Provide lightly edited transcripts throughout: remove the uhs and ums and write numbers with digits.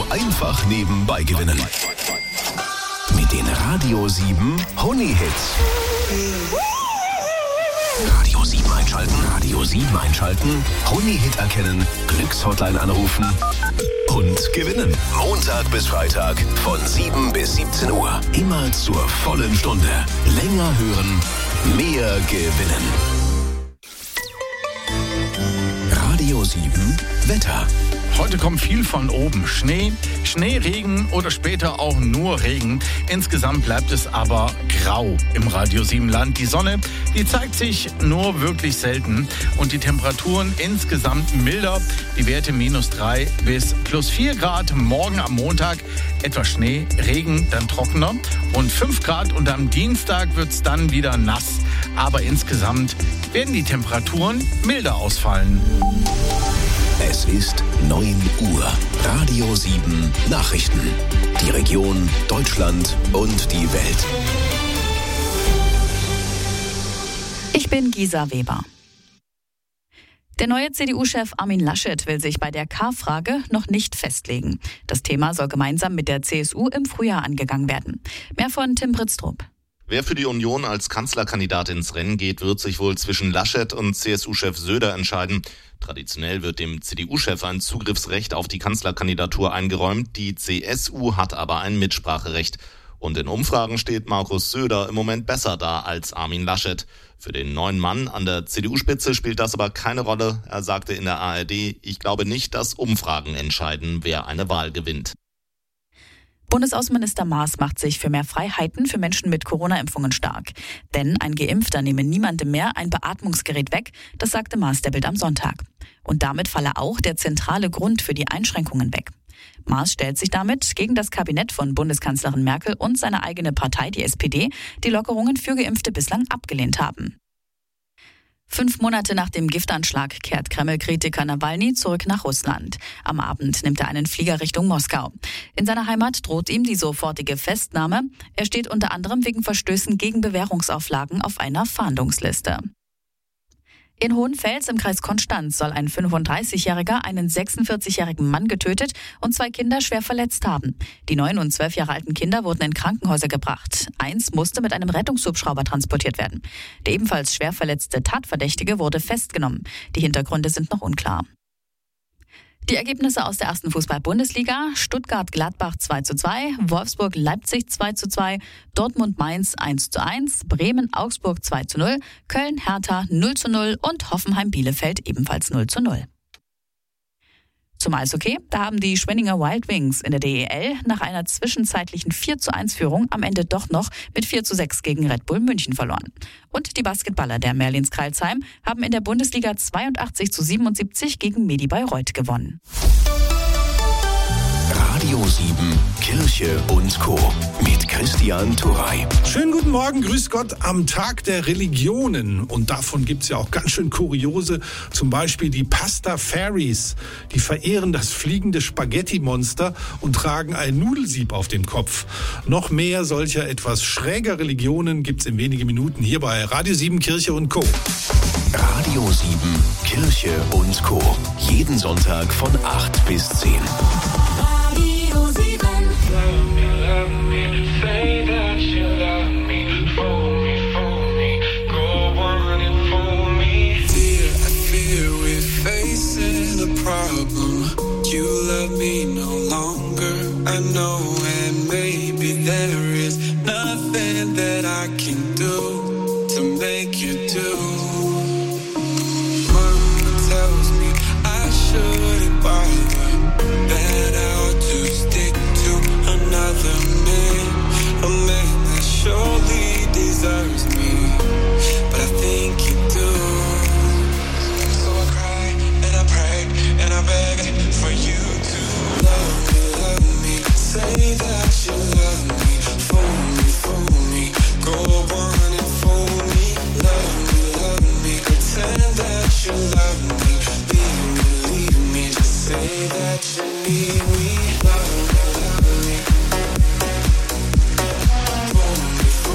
einfach nebenbei gewinnen. Mit den Radio 7 Honey-Hits. Radio 7 einschalten, Radio 7 einschalten, Honey-Hit erkennen, Glückshotline anrufen und gewinnen. Montag bis Freitag von 7 bis 17 Uhr. Immer zur vollen Stunde. Länger hören, mehr gewinnen. Radio 7 Wetter. Heute kommt viel von oben. Schnee, Regen oder später auch nur Regen. Insgesamt bleibt es aber grau im Radio 7 Land. Die Sonne, die zeigt sich nur wirklich selten. Und die Temperaturen insgesamt milder. Die Werte -3 bis +4 Grad. Morgen am Montag etwas Schnee, Regen, dann trockener. Und 5 Grad. Und am Dienstag wird es dann wieder nass. Aber insgesamt werden die Temperaturen milder ausfallen. Es ist 9 Uhr. Radio 7 Nachrichten. Die Region, Deutschland und die Welt. Ich bin Gisa Weber. Der neue CDU-Chef Armin Laschet will sich bei der K-Frage noch nicht festlegen. Das Thema soll gemeinsam mit der CSU im Frühjahr angegangen werden. Mehr von Tim Britztrup. Wer für die Union als Kanzlerkandidat ins Rennen geht, wird sich wohl zwischen Laschet und CSU-Chef Söder entscheiden. Traditionell wird dem CDU-Chef ein Zugriffsrecht auf die Kanzlerkandidatur eingeräumt. Die CSU hat aber ein Mitspracherecht. Und in Umfragen steht Markus Söder im Moment besser da als Armin Laschet. Für den neuen Mann an der CDU-Spitze spielt das aber keine Rolle. Er sagte in der ARD, ich glaube nicht, dass Umfragen entscheiden, wer eine Wahl gewinnt. Bundesaußenminister Maas macht sich für mehr Freiheiten für Menschen mit Corona-Impfungen stark. Denn ein Geimpfter nehme niemandem mehr ein Beatmungsgerät weg, das sagte Maas der Bild am Sonntag. Und damit falle auch der zentrale Grund für die Einschränkungen weg. Maas stellt sich damit gegen das Kabinett von Bundeskanzlerin Merkel und seine eigene Partei, die SPD, die Lockerungen für Geimpfte bislang abgelehnt haben. 5 Monate nach dem Giftanschlag kehrt Kreml-Kritiker Nawalny zurück nach Russland. Am Abend nimmt er einen Flieger Richtung Moskau. In seiner Heimat droht ihm die sofortige Festnahme. Er steht unter anderem wegen Verstößen gegen Bewährungsauflagen auf einer Fahndungsliste. In Hohenfels im Kreis Konstanz soll ein 35-Jähriger einen 46-jährigen Mann getötet und 2 Kinder schwer verletzt haben. Die 9 und 12 Jahre alten Kinder wurden in Krankenhäuser gebracht. Eins musste mit einem Rettungshubschrauber transportiert werden. Der ebenfalls schwer verletzte Tatverdächtige wurde festgenommen. Die Hintergründe sind noch unklar. Die Ergebnisse aus der 1. Fußball-Bundesliga: Stuttgart-Gladbach 2:2, Wolfsburg-Leipzig 2:2, Dortmund-Mainz 1:1, Bremen-Augsburg 2:0, Köln-Hertha 0:0 und Hoffenheim-Bielefeld ebenfalls 0:0. Zum Eishockey, da haben die Schwenninger Wild Wings in der DEL nach einer zwischenzeitlichen 4:1-Führung am Ende doch noch mit 4:6 gegen Red Bull München verloren. Und die Basketballer der Merlins Crailsheim haben in der Bundesliga 82:77 gegen Medi Bayreuth gewonnen. Radio 7 Kirche und Co. mit Christian Turrey. Schönen guten Morgen, grüß Gott am Tag der Religionen. Und davon gibt's ja auch ganz schön kuriose, zum Beispiel die Pasta-Fairies. Die verehren das fliegende Spaghetti-Monster und tragen ein Nudelsieb auf dem Kopf. Noch mehr solcher etwas schräger Religionen gibt's in wenigen Minuten hier bei Radio 7 Kirche und Co. Radio 7 Kirche und Co. Jeden Sonntag von 8 bis 10. Radio 7. Love me, say that you love me, fool me, go on and fool me. I fear we're facing a problem. You love me no longer, I know, and maybe there is nothing that I can do to make you do. Mama tells me I shouldn't bother, that I ought to stick to another man, a man that surely deserves me, but I think you do. So I cry and I pray and I beg for you to love me, say that you love me, fool me, go on and fool me, love me, pretend that you love me, leave me, just say that you need me, love me, fool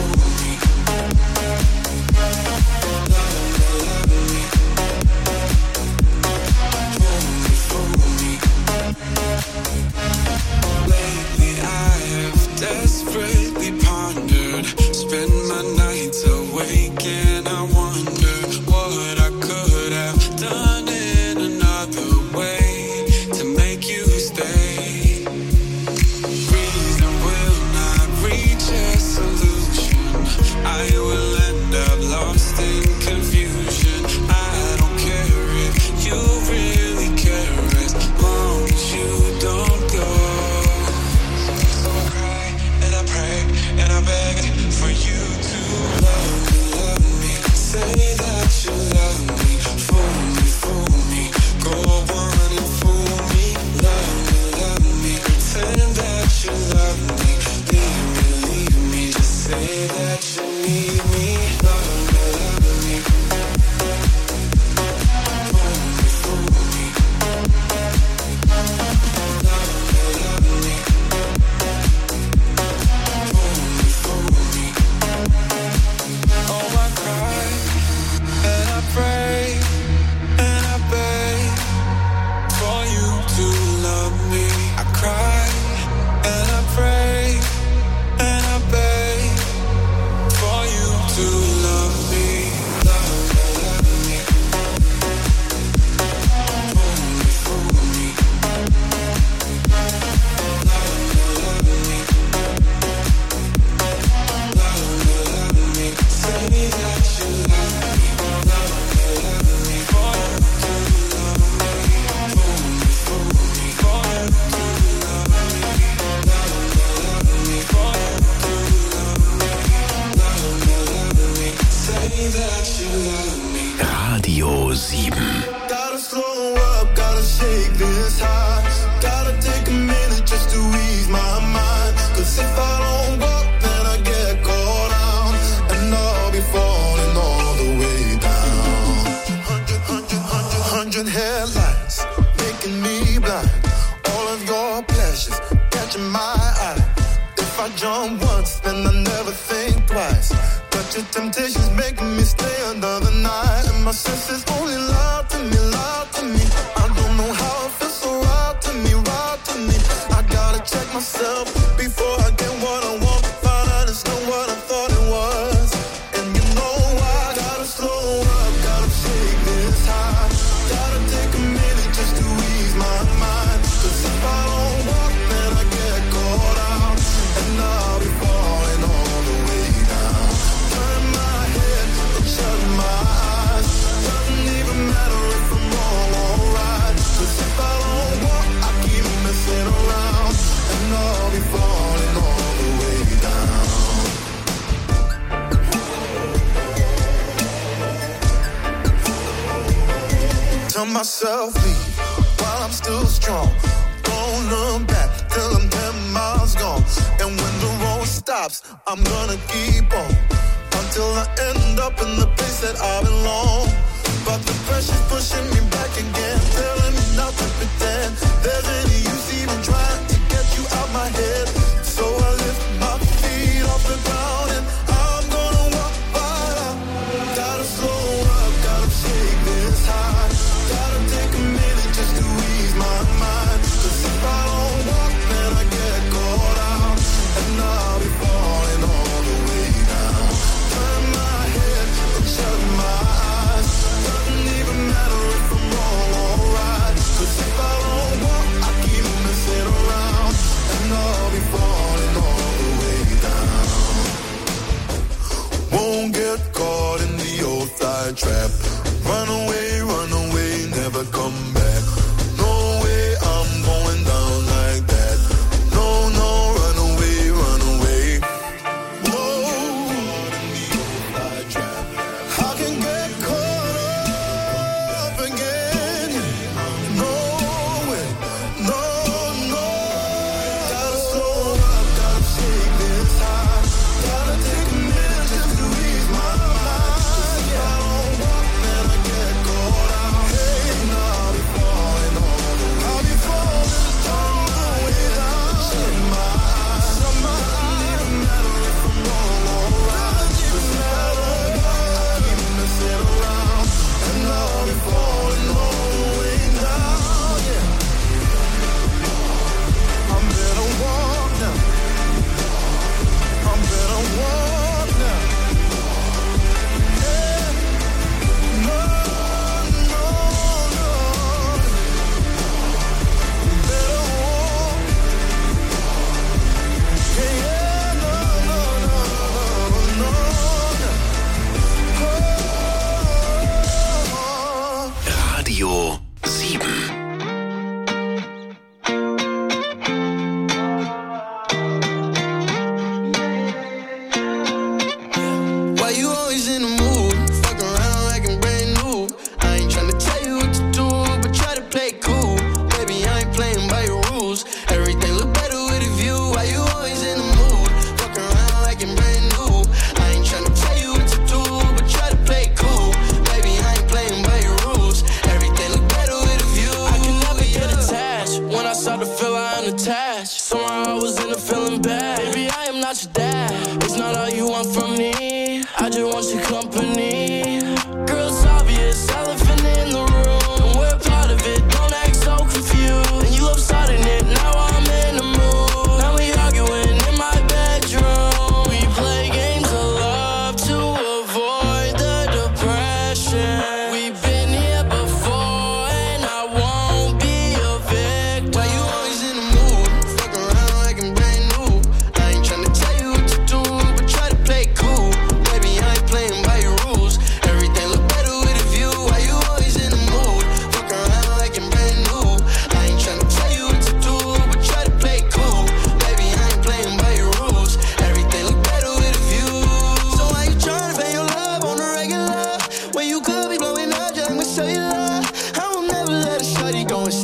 Radio 7. Gotta slow up, gotta shake this high. Gotta take a minute just to ease my mind. 'Cause if I don't walk, then I get caught out. And I'll be falling all the way down. 100 headlights, making me blind. All of your pleasures, catching my eye. If I jump once, then I never think twice. But your temptation's making me stay another night. And my senses only lie to me, lie to me. I don't know how it feels so right to me, right to me. I gotta check myself before I get what I want. Find out it's not what I thought it was. And you know I gotta slow up, gotta shake this high. Gotta take a minute just to ease my mind. 'Cause if I don't walk, then I get caught out. And I'll be falling all the way down. Turn my head and shut my eyes. Doesn't even matter if I'm wrong or right. 'Cause if I don't walk, I keep messing around. And I'll be falling all the way down. Tell myself leave while I'm still strong. Don't look back till I'm 10 miles gone. And when the road stops, I'm gonna keep on until I end up in the place that I belong. But the pressure's pushing me back again, telling me not to pretend there's any use even trying to get you out my head. So I lift my feet off the ground and I'm gonna walk right out. Gotta slow up, gotta shake this high. Gotta take a minute just to ease my mind. 'Cause if I don't walk, then I get caught out. And I'll be falling all the way down. Turn my head and shut my eyes. Doesn't even matter if I'm wrong or right. 'Cause if I don't walk, I keep messing around. And I'll be falling all the way down. Won't get caught in the old fly trap. Run away, never come back. No way I'm going down like that. No, run away. Whoa, I can get caught up again. No way, no. Gotta slow up, gotta shake this high. Gotta take a minute just to ease my mind. 'Cause if I don't walk, then I get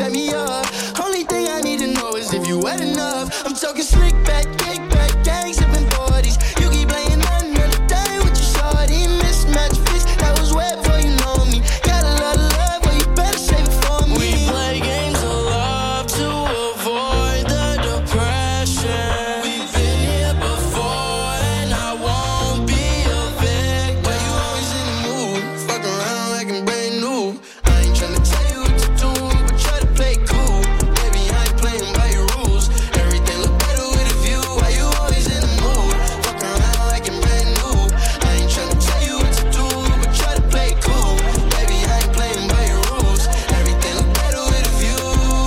set me up. Only thing I need to know is if you wet enough. I'm talking slick back, kick back, gang sipping 40s. You keep playing another day with your shorty. Mismatch fix, that was wet before you know me. Got a lot of love, but you better save it for me. We play games of love to avoid the depression. We've been here before and I won't be a victim. Why you always in the mood? Fuck around like I'm brand new. I ain't tryna tell you what to do, but try to play cool. Baby, I ain't playing by your rules. Everything look better with a view. Why you always in the mood? Fuck around like I'm brand new. I ain't tryna tell you what to do, but try to play cool. Baby, I ain't playing by your rules. Everything look better with a view,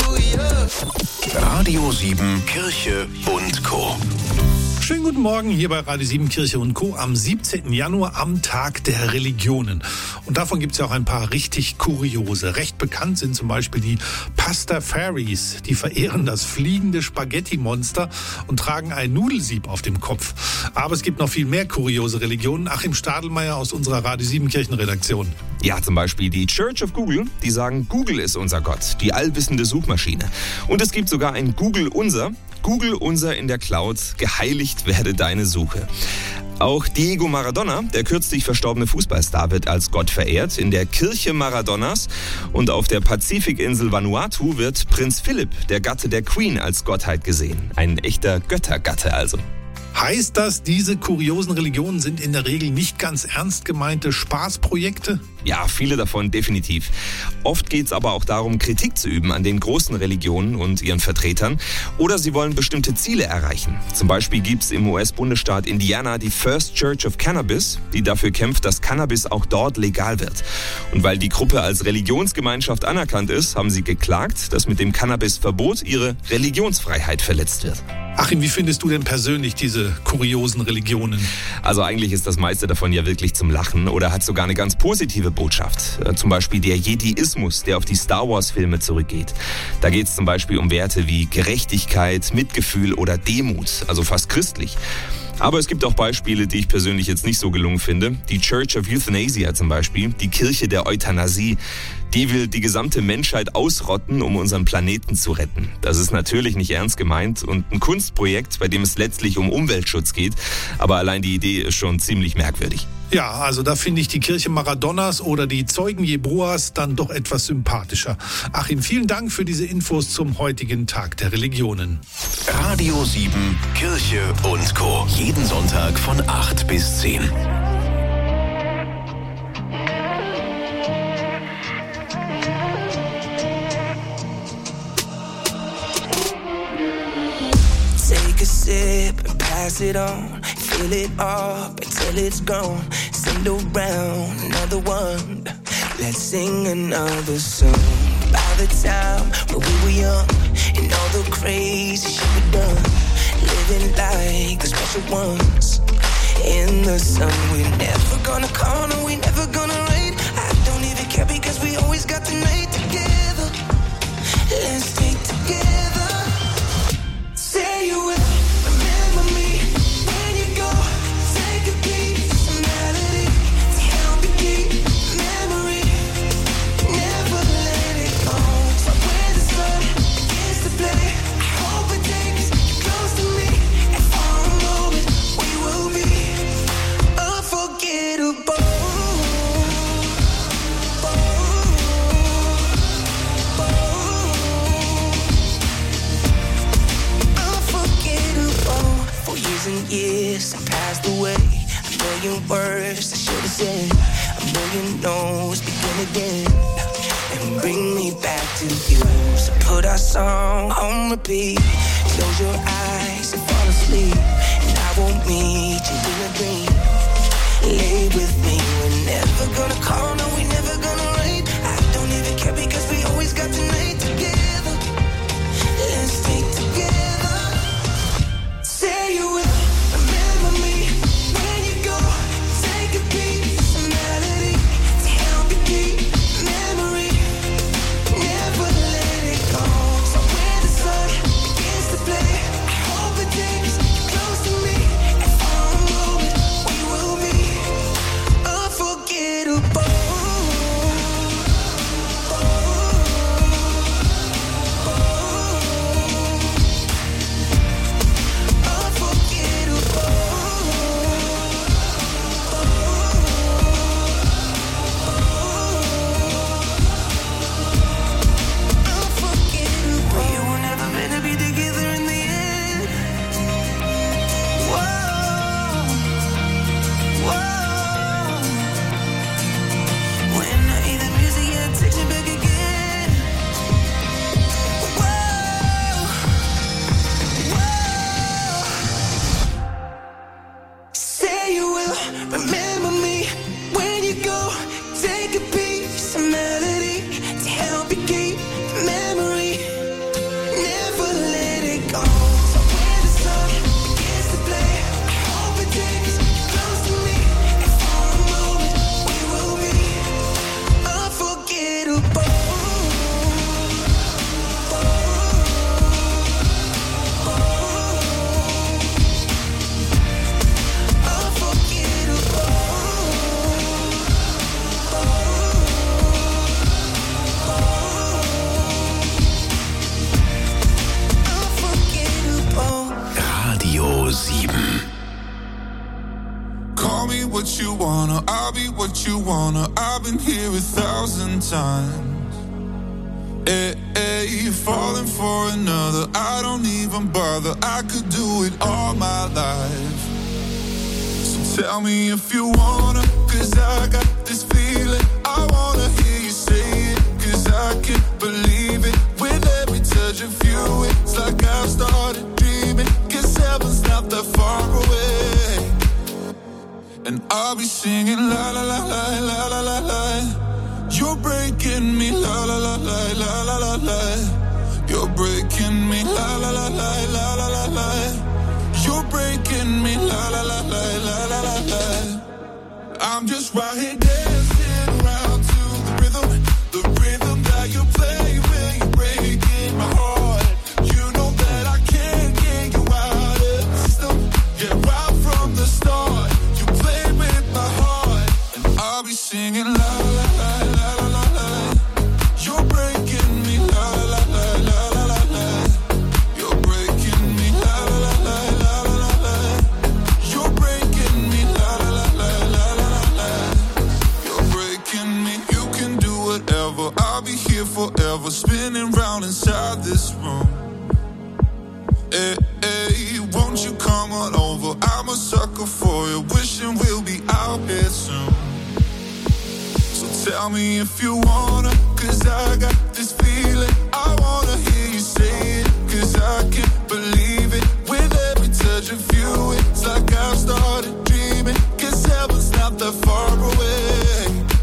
yeah. Radio 7 Kirche und Co. Schönen guten Morgen hier bei Radio 7 Kirche und Co. am 17. Januar, am Tag der Religionen. Und davon gibt es ja auch ein paar richtig kuriose. Recht bekannt sind zum Beispiel die Pastafaris. Die verehren das fliegende Spaghetti-Monster und tragen ein Nudelsieb auf dem Kopf. Aber es gibt noch viel mehr kuriose Religionen. Achim Stadelmeier aus unserer Radio 7 Kirchenredaktion. Ja, zum Beispiel die Church of Google. Die sagen, Google ist unser Gott, die allwissende Suchmaschine. Und es gibt sogar ein Google Unser in der Cloud, geheiligt werde deine Suche. Auch Diego Maradona, der kürzlich verstorbene Fußballstar, wird als Gott verehrt in der Kirche Maradonas. Und auf der Pazifikinsel Vanuatu wird Prinz Philipp, der Gatte der Queen, als Gottheit gesehen. Ein echter Göttergatte also. Heißt das, diese kuriosen Religionen sind in der Regel nicht ganz ernst gemeinte Spaßprojekte? Ja, viele davon definitiv. Oft geht es aber auch darum, Kritik zu üben an den großen Religionen und ihren Vertretern. Oder sie wollen bestimmte Ziele erreichen. Zum Beispiel gibt es im US-Bundesstaat Indiana die First Church of Cannabis, die dafür kämpft, dass Cannabis auch dort legal wird. Und weil die Gruppe als Religionsgemeinschaft anerkannt ist, haben sie geklagt, dass mit dem Cannabisverbot ihre Religionsfreiheit verletzt wird. Achim, wie findest du denn persönlich diese kuriosen Religionen? Also eigentlich ist das meiste davon ja wirklich zum Lachen oder hat sogar eine ganz positive Botschaft. Zum Beispiel der Jediismus, der auf die Star-Wars-Filme zurückgeht. Da geht es zum Beispiel um Werte wie Gerechtigkeit, Mitgefühl oder Demut, also fast christlich. Aber es gibt auch Beispiele, die ich persönlich jetzt nicht so gelungen finde. Die Church of Euthanasia zum Beispiel, die Kirche der Euthanasie. Die will die gesamte Menschheit ausrotten, um unseren Planeten zu retten. Das ist natürlich nicht ernst gemeint und ein Kunstprojekt, bei dem es letztlich um Umweltschutz geht. Aber allein die Idee ist schon ziemlich merkwürdig. Ja, also da finde ich die Kirche Maradonas oder die Zeugen Jehovas dann doch etwas sympathischer. Achim, vielen Dank für diese Infos zum heutigen Tag der Religionen. Radio 7 Kirche und Co. Jeden Sonntag von 8 bis 10. Take a sip and pass it on. Fill it up until it's gone. Send around another one. Let's sing another song. By the time when we were young and all the crazy shit we done, living like the special ones in the sun. We're never gonna call, no, we never gonna rain. I don't even care because we always got the night together. Let's stay together. Say you will remember me when you go. Take a piece of melody to help you keep memory. Never let it go. So when the sun begins to play, I hope it takes you close to me. And for a moment we will be unforgettable. And years have passed away. A million words I should have said. A million no's begin again. And bring me back to you. So put our song on repeat. Close your eyes and fall asleep. And I won't meet you in a dream. Lay with me. We're never gonna call, no, we never gonna rain. I don't even care because we always got the night together. Let's stay together. Say you will. Unforgettable. I'll be what you wanna. I've been here 1,000 times. You're falling for another. I don't even bother. I could do it all my life. So tell me if you wanna, 'cause I got this feeling. I wanna hear you say it, 'cause I can't believe it. With every touch of you, it's like I've started dreaming. 'Cause heaven's not that far away. And I'll be singing la la la la la la la la. You're breaking me la la la la la la la la. You're breaking me la la la la la la la la. You're breaking me la la la la la la la la. I'm just right here dancing around to the rhythm that you play when you're breaking my heart. You know that I can't get you out of the system. Yeah, right from the start, you play with my heart, and I'll be singing la la la la la la la. You're breaking me la la la la la la la. You're breaking me la la la la la la la. You're breaking me la la la la la la la. You're breaking me. You can do whatever. I'll be here forever, spinning round inside this room. Hey, won't you come on over? I'm a sucker for you, wishing we'll be out here soon. So tell me if you wanna, 'cause I got this feeling. I wanna hear you say it, 'cause I can't believe it. With every touch of you, it's like I've started dreaming. 'Cause heaven's not that far away.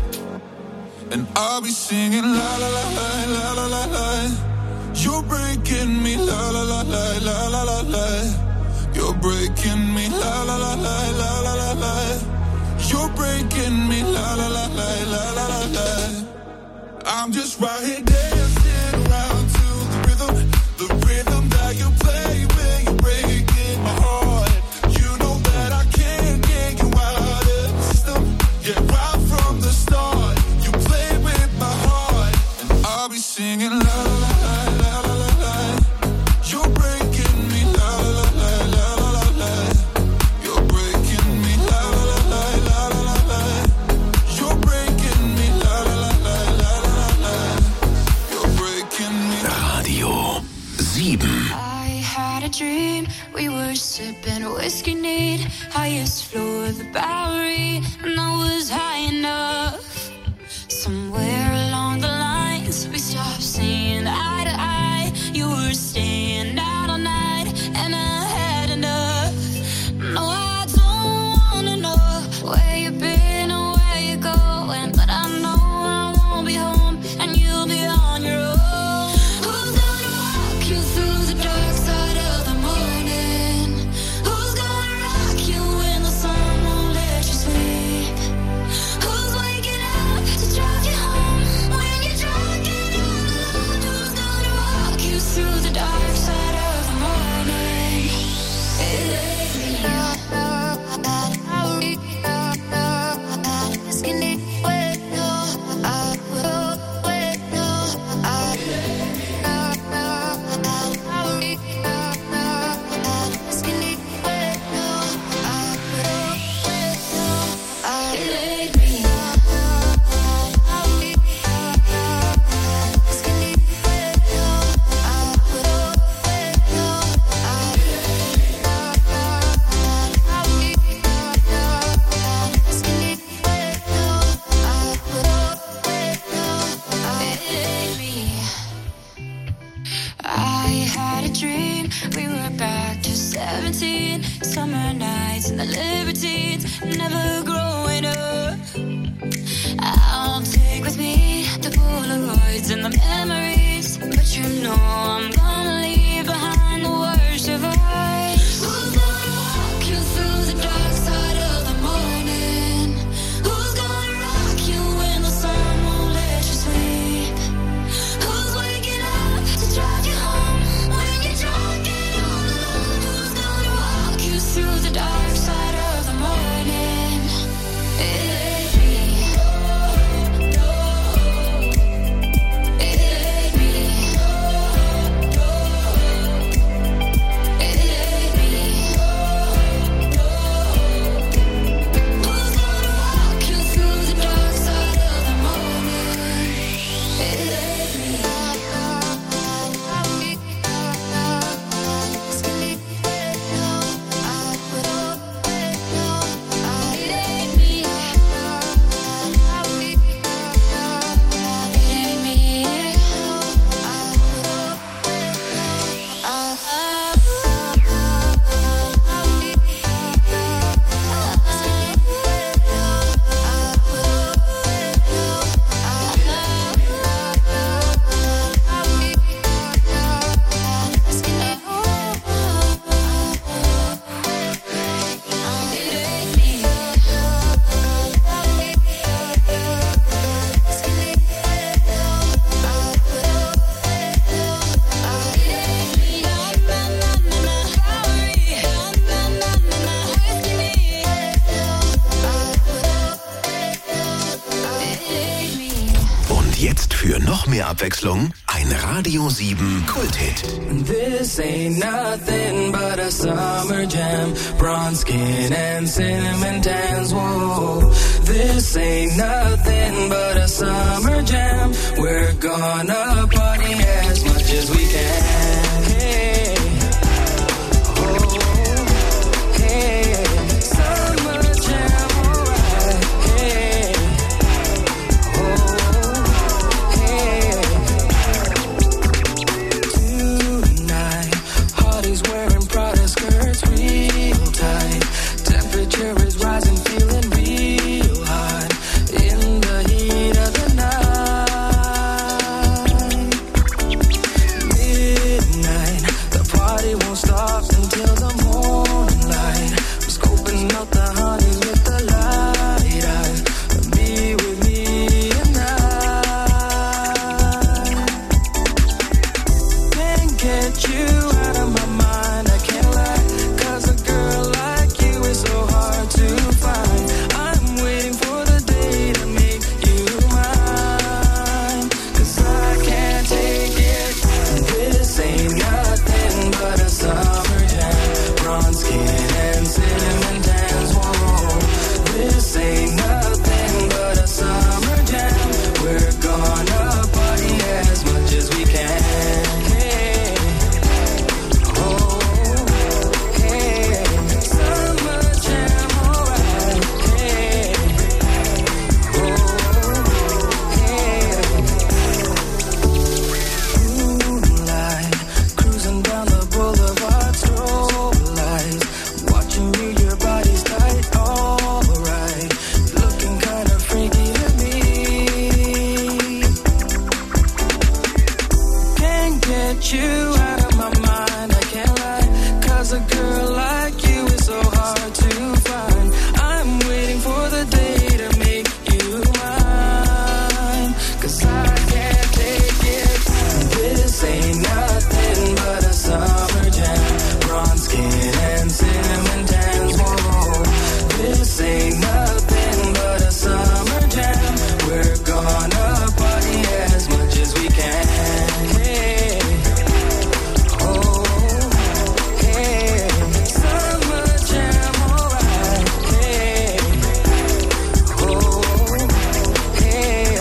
And I'll be singing la la la la la la la la. You're breaking me la la la la la la la la. You're breaking me la la la la la la la la. You're breaking me la la la la la la la la. I'm just right here dancing around to the rhythm that you play when you're breaking my heart. You know that I can't get you out of the system. Yeah, right from the start, you play with my heart, and I'll be singing la la la la la la la. You're breaking me la la la la la la la. You're breaking me la la la la la la la. You're breaking me la la la la la la la. You're breaking me. Radio 7. I had a dream, we were sipping whiskey neat, highest floor of the Bowery, and I was high enough. Somewhere along the lines, we stopped seeing eye to eye. You were staying out all night, and I had enough. No, I don't wanna know where you've been or where you're going, but I know I won't be home, and you'll be on your own. Who's gonna walk you through the dark side of the morning? Who's gonna rock you when the sun won't let you sleep? Who's waking up to drive you home when you're drunk and all alone? Who's gonna walk you through the dark side of the morning? I had a dream, we were back to 17, summer nights and the libertines, never growing up. I'll take with me the Polaroids and the memories, but you know I'm gonna leave behind the worst of us. Who's gonna walk you through the dark side of the morning? Who's gonna rock you when the sun won't let you sleep? Who's waking up to drive you home when you're drunk and all alone? Who's gonna walk you through the dark side of the morning? It ain't me. It ain't me. Und jetzt für noch mehr Abwechslung ein Radio 7 Kulthit. This ain't nothing but a summer jam. Bronze skin and cinnamon tans. Whoa. This ain't nothing but a summer jam. We're gonna party as much as we can. Hey. Oh. Hey. Summer jam, alright. Hey. Oh. Hey. Tonight, Hardy's wearing Prada skirts real tight. Temperature is rising, feeling real hot in the heat of the night. Midnight, the party won't stop until the morning light. I'm scoping out the honeys with the light eyes. Be with me tonight. Can't get you out of my mind, I can't lie. 'Cause a girl like you is so hard to find. I'm waiting for the day to make you mine. 'Cause I can't take it. This ain't nothing but a summer jam. Bronze skin and cinnamon tans. Whoa. This ain't nothing but a summer jam. We're gonna party as much as we can. Hey. Oh. Hey. Summer jam, alright. Hey. Oh. Hey. Moonlight, cruising down the boulevard, strobe lights. Watching you, your body's tight, alright. Looking kinda freaky to me. Can't get you out of my mind, I can't lie. 'Cause a girl like you is so hard to find. I'm waiting for the day to make you mine. 'Cause I can't take it. This ain't nothing but a summer jam. Bronze skin and cinnamon tans. Whoa. This ain't nothing but a summer jam. We're gonna party as much as we can. Hey. Oh. Hey. Summer jam, alright. Hey. Oh. Hey.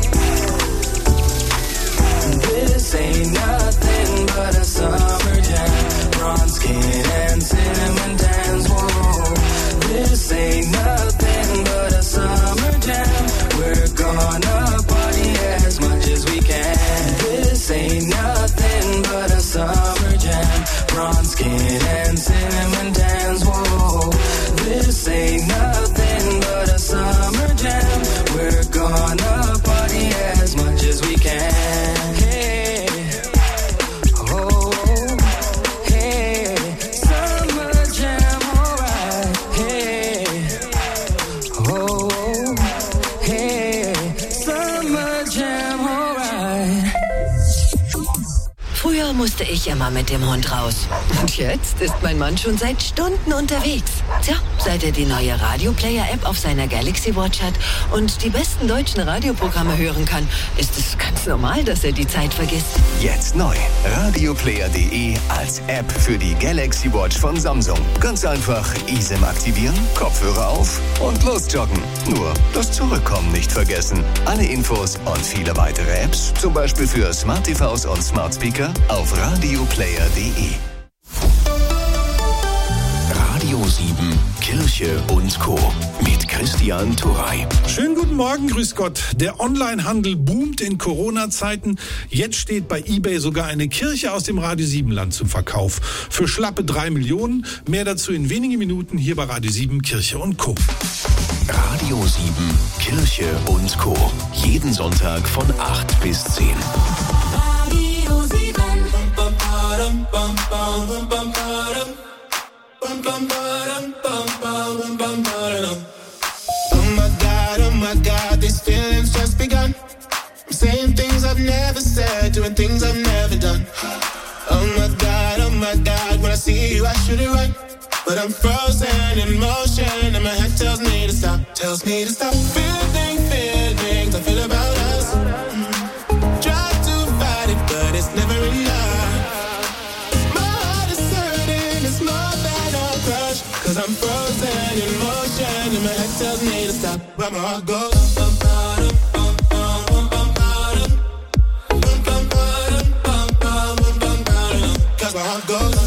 This ain't nothing but a summer jam. Bronze skin and cinnamon tans. Whoa. This ain't nothing but a summer jam. We're gonna party as much as we can. This ain't nothing but a summer jam. Bronze skin and cinnamon tans. Whoa. This ain't nothing but a summer jam. We're gonna party as much as we can. Hey. Oh. Hey. Summer jam, alright. Hey. Oh. Hey. Summer jam, alright. Früher musste ich immer mit dem Hund raus. Und jetzt ist mein Mann schon seit Stunden unterwegs. Tja, seit er die neue Radio-Player-App auf seiner Galaxy Watch hat und die besten deutschen Radioprogramme hören kann, ist es ganz normal, dass er die Zeit vergisst. Jetzt neu. Radioplayer.de als App für die Galaxy Watch von Samsung. Ganz einfach eSIM aktivieren, Kopfhörer auf und losjoggen. Nur das Zurückkommen nicht vergessen. Alle Infos und viele weitere Apps, zum Beispiel für Smart TVs und Smart Speaker, auf radioplayer.de. Radio 7 Kirche und Co. mit Christian Turrey. Schönen guten Morgen, grüß Gott. Der Onlinehandel boomt in Corona-Zeiten. Jetzt steht bei eBay sogar eine Kirche aus dem Radio 7-Land zum Verkauf. Für schlappe 3 Millionen. Mehr dazu in wenigen Minuten hier bei Radio 7 Kirche und Co. Radio 7 Kirche und Co. Jeden Sonntag von 8 bis 10. Radio 7. Oh my God, these feelings just begun. I'm saying things I've never said, doing things I've never done. Oh my God, when I see you I should it right. But I'm frozen in motion and my head tells me to stop. Feelings I feel about us. but my heart goes. Cause my heart goes.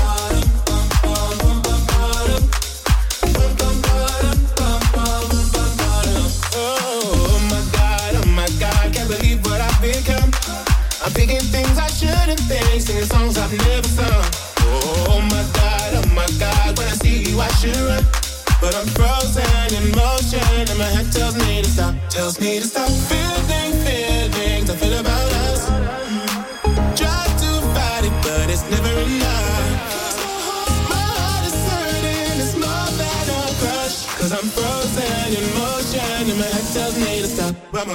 Oh my God, can't believe what I've become. I'm thinking things I shouldn't think, singing songs I've never sung. Oh my God, when I see you I should run. But I'm frozen in motion and my head tells me to stop. Feeling feelings I feel about us. Try to fight it but it's never enough. My heart is hurting, it's more than a crush. Cause I'm frozen in motion and my head tells me to stop. But my